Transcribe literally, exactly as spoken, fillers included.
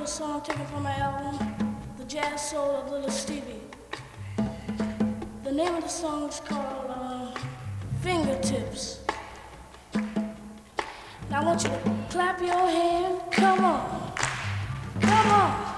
song taken from my album, The Jazz Soul of Little Stevie. The name of the song is called uh, Fingertips. Now I want you to clap your hand. Come on. Come on.